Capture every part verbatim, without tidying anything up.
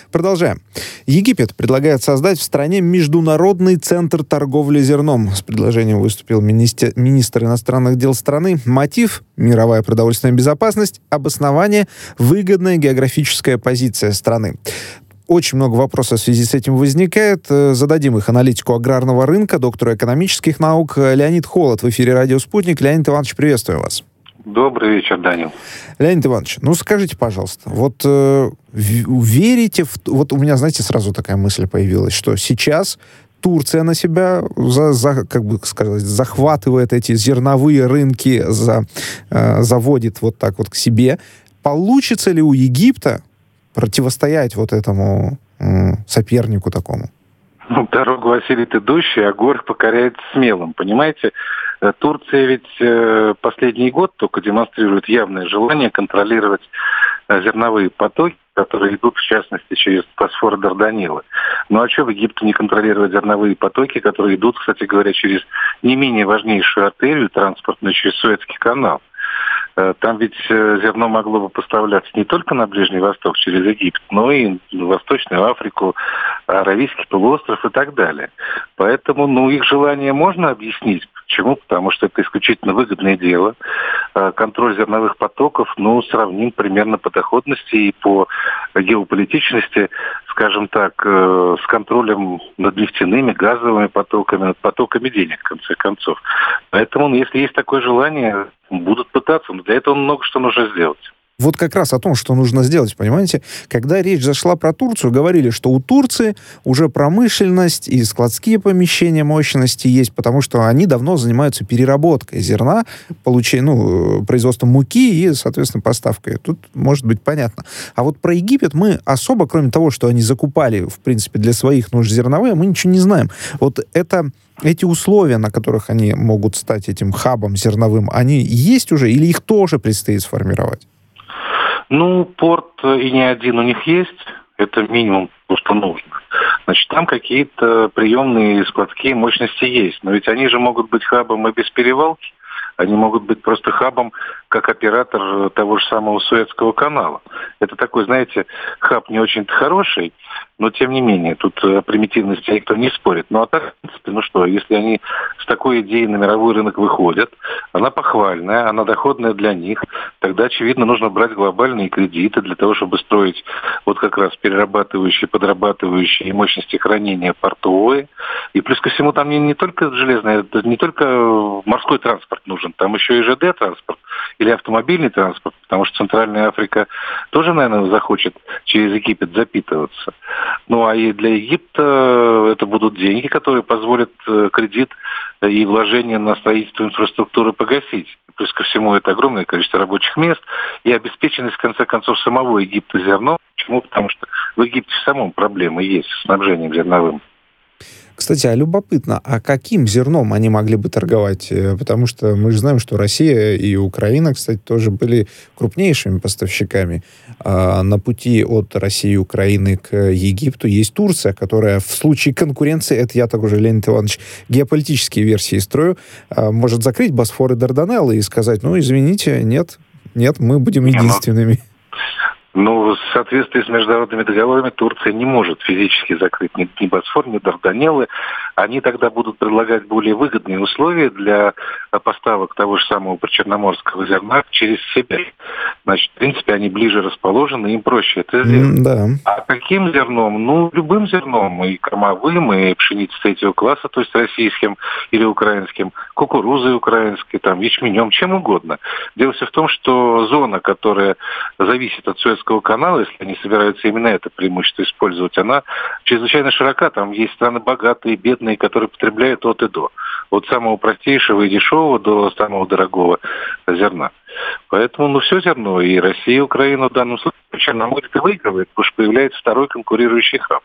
Продолжаем. Египет предлагает создать в стране международный центр торговли зерном. С предложением выступил министр, министр иностранных дел страны. Мотив – мировая продовольственная безопасность, обоснование – выгодная географическая позиция страны. Очень много вопросов в связи с этим возникает. Зададим их аналитику аграрного рынка, доктору экономических наук Леонид Холод в эфире «Радио Спутник». Леонид Иванович, приветствую вас. Добрый вечер, Данил. Леонид Иванович, ну скажите, пожалуйста, вот э, верите в... Вот у меня, знаете, сразу такая мысль появилась, что сейчас Турция на себя, за, за, как бы сказать, захватывает эти зерновые рынки, за, э, заводит вот так вот к себе. Получится ли у Египта противостоять вот этому э, сопернику такому? Ну, дорогу осилит идущий, а горх покоряет смелым, понимаете? Турция ведь э, последний год только демонстрирует явное желание контролировать э, зерновые потоки, которые идут, в частности, через Босфор и Дарданеллы. Ну а что в Египте не контролировать зерновые потоки, которые идут, кстати говоря, через не менее важнейшую артерию транспортную, через Суэцкий канал? Там ведь зерно могло бы поставляться не только на Ближний Восток через Египет, но и в Восточную Африку, Аравийский полуостров и так далее. Поэтому, ну, их желание можно объяснить. Почему? Потому что это исключительно выгодное дело. Контроль зерновых потоков, ну, сравним примерно по доходности и по геополитичности, скажем так, с контролем над нефтяными, газовыми потоками, над потоками денег, в конце концов. Поэтому, если есть такое желание, будут пытаться, но для этого много что нужно сделать. Вот как раз о том, что нужно сделать, понимаете? Когда речь зашла про Турцию, говорили, что у Турции уже промышленность и складские помещения мощности есть, потому что они давно занимаются переработкой зерна, получением, ну, производством муки и, соответственно, поставкой. Тут может быть понятно. А вот про Египет мы особо, кроме того, что они закупали, в принципе, для своих нужд зерновые, мы ничего не знаем. Вот это... Эти условия, на которых они могут стать этим хабом зерновым, они есть уже или их тоже предстоит сформировать? Ну, порт и не один у них есть. Это минимум, что нужно. Значит, там какие-то приемные складские мощности есть. Но ведь они же могут быть хабом и без перевалки. Они могут быть просто хабом, как оператор того же самого Суэцкого канала. Это такой, знаете, хаб не очень-то хороший, но тем не менее, тут о примитивности никто не спорит. Ну а так, в принципе, ну что, если они с такой идеей на мировой рынок выходят, она похвальная, она доходная для них, тогда, очевидно, нужно брать глобальные кредиты для того, чтобы строить вот как раз перерабатывающие, подрабатывающие мощности хранения портовые. И плюс ко всему там не, не только железная, не только морской транспорт нужен, там еще и ЖД-транспорт или автомобильный транспорт, потому что Центральная Африка тоже, наверное, захочет через Египет запитываться. Ну, а и для Египта это будут деньги, которые позволят кредит и вложения на строительство инфраструктуры погасить. Плюс ко всему это огромное количество рабочих мест и обеспеченность, в конце концов, самого Египта зерном. Почему? Потому что в Египте в самом проблемы есть с снабжением зерновым. Кстати, а любопытно, а каким зерном они могли бы торговать? Потому что мы же знаем, что Россия и Украина, кстати, тоже были крупнейшими поставщиками. А на пути от России и Украины к Египту есть Турция, которая в случае конкуренции, это я так уже, Леонид Иванович, геополитические версии строю, может закрыть Босфор и Дарданеллы и сказать, ну, извините, нет, нет, мы будем единственными. Ну, в соответствии с международными договорами Турция не может физически закрыть ни, ни Босфор, ни Дарданеллы. Они тогда будут предлагать более выгодные условия для поставок того же самого причерноморского зерна через себя. Значит, в принципе, они ближе расположены, им проще это сделать. Mm, да. А каким зерном? Ну, любым зерном, и кормовым, и пшеницей третьего класса, то есть российским или украинским, кукурузой украинской, там, ячменем, чем угодно. Дело все в том, что зона, которая зависит от Суэцкого канала, если они собираются именно это преимущество использовать, она чрезвычайно широка. Там есть страны богатые, бедные, которые потребляют от и до. От самого простейшего и дешевого до самого дорогого зерна. Поэтому, ну, все зерно, и Россия, и Украина в данном случае по Черноморье выигрывает, потому что появляется второй конкурирующий хаб.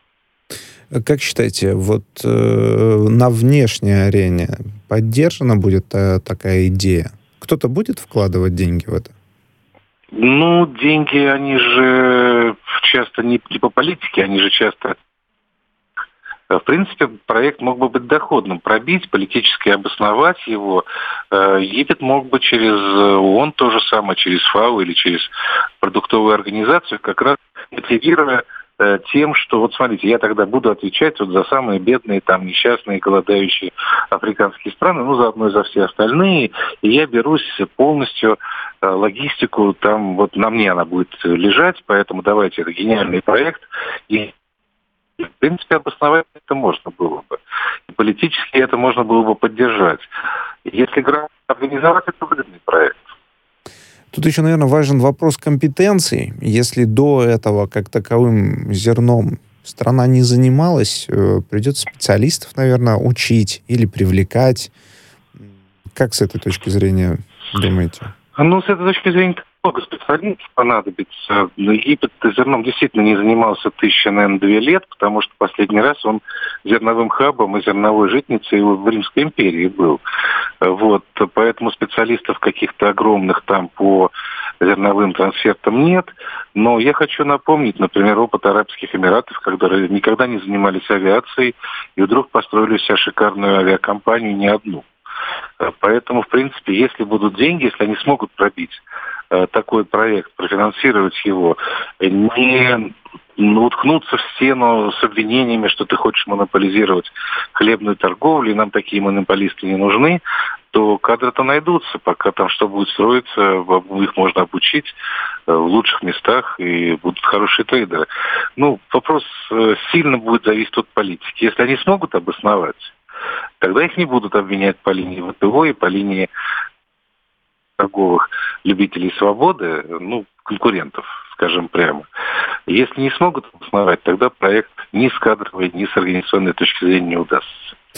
Как считаете, вот э, на внешней арене поддержана будет э, такая идея? Кто-то будет вкладывать деньги в это? Ну, деньги, они же часто не, не по политике, они же часто... В принципе, проект мог бы быть доходным. Пробить, политически обосновать его. Египет мог бы через ООН, то же самое, через ФАО или через продуктовую организацию, как раз мотивируя э, тем, что, вот смотрите, я тогда буду отвечать вот за самые бедные, там, несчастные, голодающие африканские страны, ну, заодно и за все остальные, и я берусь полностью э, логистику, там, вот на мне она будет лежать, поэтому давайте, это гениальный проект, и в принципе, обосновать это можно было бы. И политически это можно было бы поддержать. Если грамотно организовать, это выгодный проект. Тут еще, наверное, важен вопрос компетенций. Если до этого как таковым зерном страна не занималась, придется специалистов, наверное, учить или привлекать. Как с этой точки зрения думаете? Ну, с этой точки зрения, много специалистов понадобится. Но Египет зерном действительно не занимался тысяча, наверное, две лет, потому что последний раз он зерновым хабом и зерновой житницей в Римской империи был. Вот. Поэтому специалистов каких-то огромных там по зерновым трансфертам нет. Но я хочу напомнить, например, опыт Арабских Эмиратов, когда никогда не занимались авиацией, и вдруг построили себе шикарную авиакомпанию, не одну. Поэтому, в принципе, если будут деньги, если они смогут пробить э, такой проект, профинансировать его, не уткнуться в стену с обвинениями, что ты хочешь монополизировать хлебную торговлю, и нам такие монополисты не нужны, то кадры-то найдутся, пока там что будет строиться, их можно обучить в лучших местах, и будут хорошие трейдеры. Ну, вопрос сильно будет зависеть от политики. Если они смогут обосновать, тогда их не будут обвинять по линии ВТО и по линии торговых любителей свободы, ну, конкурентов, скажем прямо. Если не смогут обосновать, тогда проект ни с кадровой, ни с организационной точки зрения не удастся.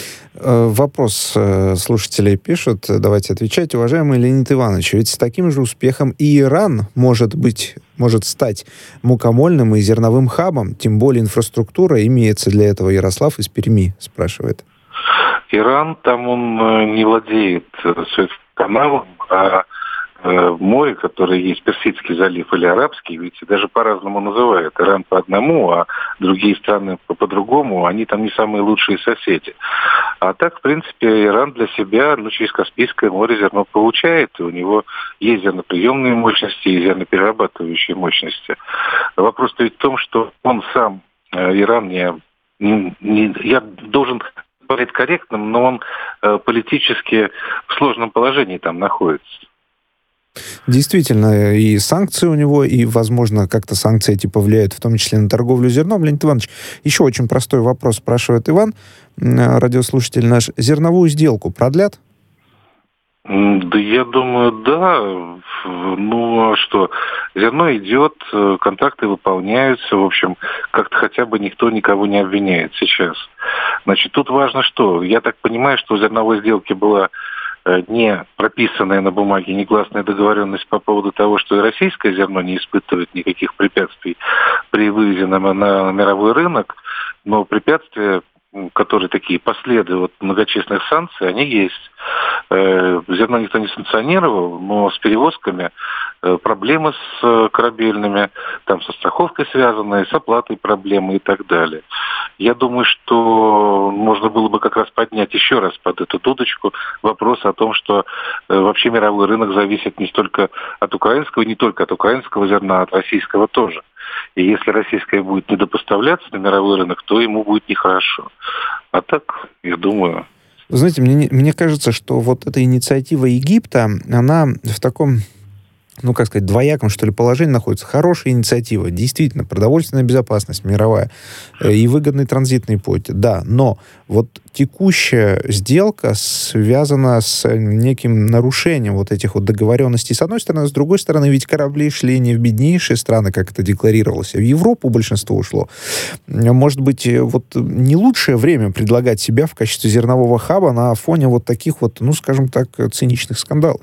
Вопрос слушателей пишут, давайте отвечать. Уважаемый Леонид Иванович, ведь с таким же успехом и Иран может быть, может стать мукомольным и зерновым хабом, тем более инфраструктура имеется для этого. Ярослав из Перми спрашивает. Иран, там он не владеет Суэцким каналом, а море, которое есть, Персидский залив или Арабский, ведь даже по-разному называют. Иран по одному, а другие страны по- по-другому, они там не самые лучшие соседи. А так, в принципе, Иран для себя, ну, через Каспийское море зерно получает, и у него есть зерноприемные мощности и зерноперерабатывающие мощности. Вопрос-то ведь в том, что он сам, Иран, не, не, не я должен говорить корректным, но он э, политически в сложном положении там находится. Действительно, и санкции у него, и, возможно, как-то санкции эти повлияют, в том числе на торговлю зерном. Леонид Иванович, еще очень простой вопрос спрашивает Иван, радиослушатель наш. Зерновую сделку продлят? Да, я думаю, да. Ну, а что? Зерно идет, контракты выполняются, в общем, как-то хотя бы никто никого не обвиняет сейчас. Значит, тут важно что? Я так понимаю, что у зерновой сделки была не прописанная на бумаге негласная договоренность по поводу того, что и российское зерно не испытывает никаких препятствий при вывозе на, на мировой рынок, но препятствия, которые такие последы от многочисленных санкций, они есть. Э, зерно никто не санкционировал, но с перевозками э, проблемы с корабельными, там со страховкой связанные, с оплатой проблемы и так далее. Я думаю, что можно было бы как раз поднять еще раз под эту дудочку вопрос о том, что э, вообще мировой рынок зависит не столько от украинского, не только от украинского зерна, а от российского тоже. И если российское будет недопоставляться на мировой рынок, то ему будет нехорошо. А так, я думаю... Вы знаете, мне, мне кажется, что вот эта инициатива Египта, она в таком, ну, как сказать, двояком, что ли, положении находится. Хорошая инициатива, действительно, продовольственная безопасность мировая и выгодный транзитный путь, да, но вот текущая сделка связана с неким нарушением вот этих вот договоренностей с одной стороны, а с другой стороны, ведь корабли шли не в беднейшие страны, как это декларировалось, а в Европу большинство ушло. Может быть, вот не лучшее время предлагать себя в качестве зернового хаба на фоне вот таких вот, ну, скажем так, циничных скандалов?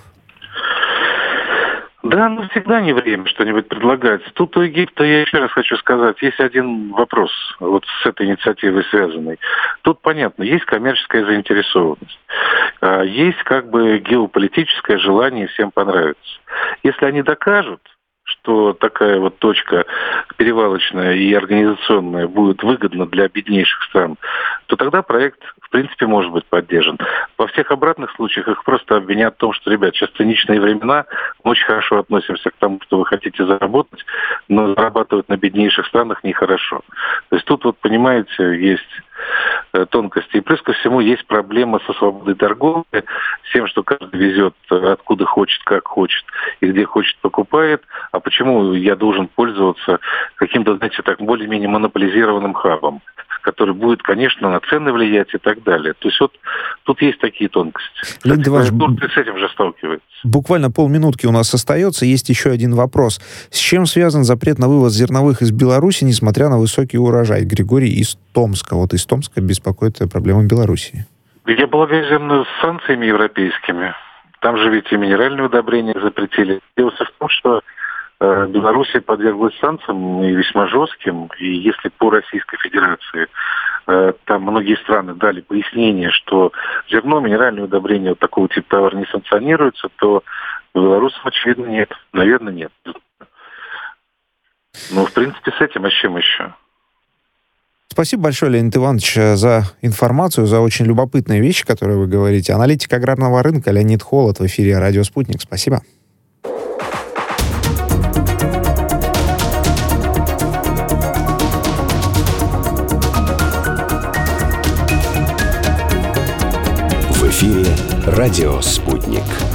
Да, ну всегда не время что-нибудь предлагать. Тут у Египта, я еще раз хочу сказать, есть один вопрос вот с этой инициативой связанный. Тут понятно, есть коммерческая заинтересованность, есть как бы геополитическое желание всем понравиться. Если они докажут, что такая вот точка перевалочная и организационная будет выгодна для беднейших стран, то тогда проект, в принципе, может быть поддержан. Во всех обратных случаях их просто обвинят в том, что, ребят, сейчас циничные времена, мы очень хорошо относимся к тому, что вы хотите заработать, но зарабатывать на беднейших странах нехорошо. То есть тут, вот понимаете, есть тонкости. И плюс ко всему есть проблема со свободой торговли, с тем, что каждый везет откуда хочет, как хочет и где хочет покупает. А почему я должен пользоваться каким-то, знаете, так более-менее монополизированным хабом, который будет, конечно, на цены влиять и так далее. То есть вот тут есть такие тонкости. Леонид Иванович, Турция с этим же сталкивается. Буквально полминутки у нас остается. Есть еще один вопрос. С чем связан запрет на вывоз зерновых из Беларуси, несмотря на высокий урожай? Григорий из Томска. Вот из Томска беспокоит проблема Беларуси. Я полагаю, с санкциями европейскими. Там же ведь и минеральные удобрения запретили. Дело в том, что э, Белоруссия подверглась санкциям и весьма жестким. И если по Российской Федерации э, там многие страны дали пояснение, что зерно, минеральные удобрения вот такого типа товара не санкционируются, то белорусам, очевидно, нет. Наверное, нет. Ну, в принципе, с этим, а с чем еще? Спасибо большое, Леонид Иванович, за информацию, за очень любопытные вещи, которые вы говорите. Аналитик аграрного рынка Леонид Холод в эфире «Радио Спутник». Спасибо. В эфире «Радио Спутник».